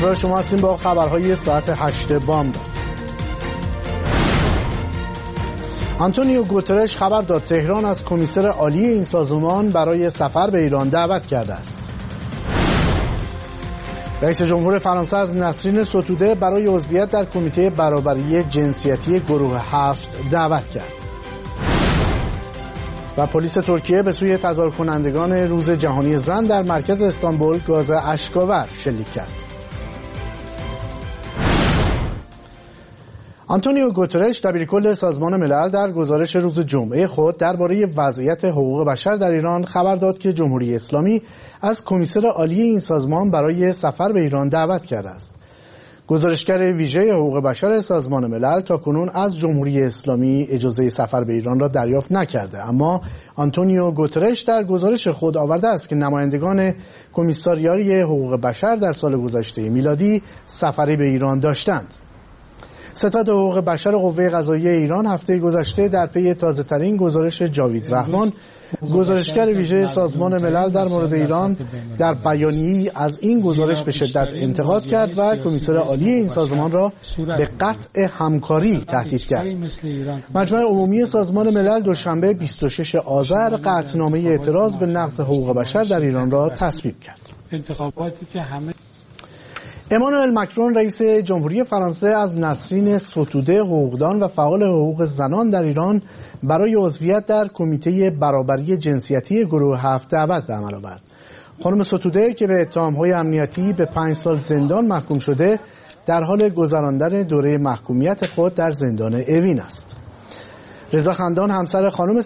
همراه شما هستیم با خبرهای ساعت 8 بامداد. آنتونیو گوترش خبر داد تهران از کمیسر عالی این سازمان برای سفر به ایران دعوت کرده است. رئیس جمهور فرانسه از نسرین ستوده برای عضویت در کمیته برابری جنسیتی گروه 7 دعوت کرد. و پلیس ترکیه به سوی تظاهر کنندگان روز جهانی زن در مرکز استانبول گاز اشک‌آور شلیک کرد. آنتونیو گوترش دبیرکل سازمان ملل در گزارش روز جمعه خود درباره وضعیت حقوق بشر در ایران خبر داد که جمهوری اسلامی از کمیسر عالی این سازمان برای سفر به ایران دعوت کرده است. گزارشگر ویژه حقوق بشر سازمان ملل تاکنون از جمهوری اسلامی اجازه سفر به ایران را دریافت نکرده، اما آنتونیو گوترش در گزارش خود آورده است که نمایندگان کمیساریات حقوق بشر در سال گذشته میلادی سفری به ایران داشتند. ستاد حقوق بشر قوه قضاییه ایران هفته گذشته در پی تازه‌ترین گزارش جاوید رحمان، گزارشگر ویژه سازمان ملل در مورد ایران، در بیانیه‌ای از این گزارش به شدت انتقاد کرد و کمیسر عالی این سازمان را به قطع همکاری تهدید کرد. مجمع عمومی سازمان ملل دوشنبه 26 آذر قطعنامه اعتراض به نقض حقوق بشر در ایران را تصویب کرد. انتخاباتی که همه امانوئل مکرون رئیس جمهوری فرانسه از نسرین ستوده حقوقدان و فعال حقوق زنان در ایران برای عضویت در کمیته برابری جنسیتی گروه 7 دعوت به عمل آورد. خانم ستوده که به اتهام‌های امنیتی به 5 سال زندان محکوم شده در حال گذراندن دوره محکومیت خود در زندان اوین است. رضا خندان همسر خانم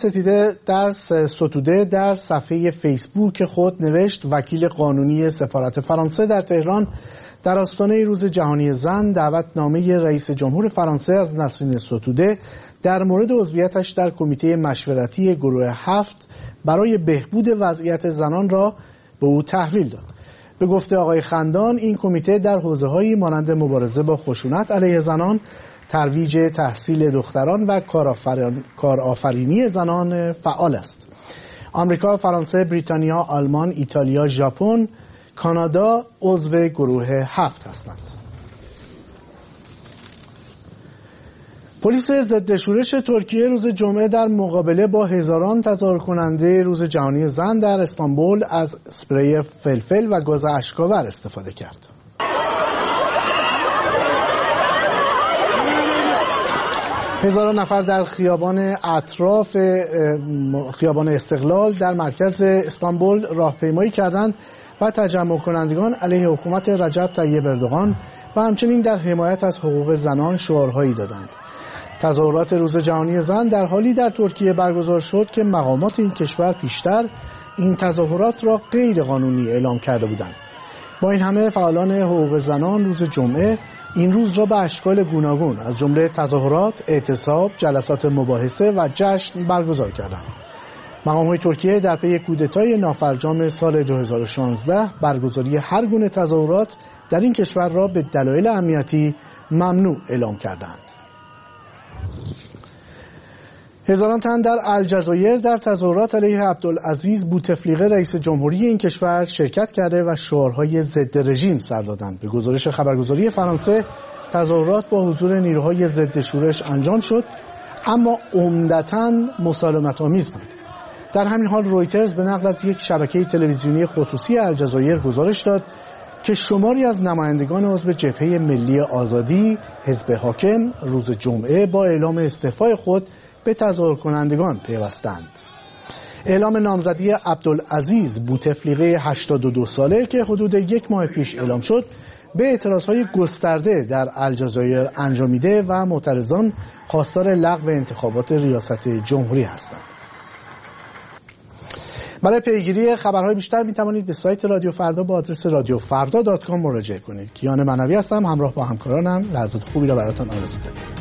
ستوده در صفحه فیسبوک خود نوشت وکیل قانونی سفارت فرانسه در تهران در آستانه روز جهانی زن دعوتنامه رئیس جمهور فرانسه از نسرین ستوده در مورد عضویتش در کمیته مشورتی گروه 7 برای بهبود وضعیت زنان را به او تحویل داد. به گفته آقای خندان این کمیته در حوزه‌هایی مانند مبارزه با خشونت علیه زنان، ترویج تحصیل دختران و کارآفرینی زنان فعال است. آمریکا، فرانسه، بریتانیا، آلمان، ایتالیا، ژاپن، کانادا عضو گروه 7 هستند. پلیس ضد شورش ترکیه روز جمعه در مقابله با هزاران تظاهر کننده روز جهانی زن در استانبول از اسپری فلفل و گاز اشک‌آور استفاده کرد. هزاران نفر در خیابان اطراف خیابان استقلال در مرکز استانبول راهپیمایی کردند و تجمع کنندگان علیه حکومت رجب طیب اردوغان و همچنین در حمایت از حقوق زنان شعارهایی دادند. تظاهرات روز جهانی زن در حالی در ترکیه برگزار شد که مقامات این کشور پیشتر این تظاهرات را غیر قانونی اعلام کرده بودند. با این همه فعالان حقوق زنان روز جمعه این روز را به اشکال گوناگون از جمله تظاهرات، اعتصاب، جلسات مباحثه و جشن برگزار کردند. مقام‌های ترکیه در پی کودتای نافرجام سال 2016 برگزاری هر گونه تظاهرات در این کشور را به دلایل امنیتی ممنوع اعلام کردند. هزاران تن در الجزایر در تظاهرات علیه عبدالعزیز بوتفلیقه رئیس جمهوری این کشور شرکت کرده و شعارهای ضد رژیم سر دادند. به گزارش خبرگزاری فرانسه تظاهرات با حضور نیروهای ضد شورش انجام شد، اما عمدتاً مسالمت‌آمیز بود. در همین حال رویترز به نقل از یک شبکه تلویزیونی خصوصی الجزایر گزارش داد که شماری از نمایندگان عضو جبهه ملی آزادی حزب حاکم روز جمعه با اعلام استعفای خود به تظاهر کنندگان پیوستند. اعلام نامزدی عبدالعزیز بوتفلیقه 82 ساله که حدود یک ماه پیش اعلام شد به اعتراضهای گسترده در الجزایر انجامیده و معترضان خواستار لغو انتخابات ریاست جمهوری هستند. برای پیگیری خبرهای بیشتر می توانید به سایت رادیو فردا با آدرس radiofrda.com مراجعه کنید. کیان منوی هستم، همراه با همکارانم لحظات خوبی را براتون آرزو دارم.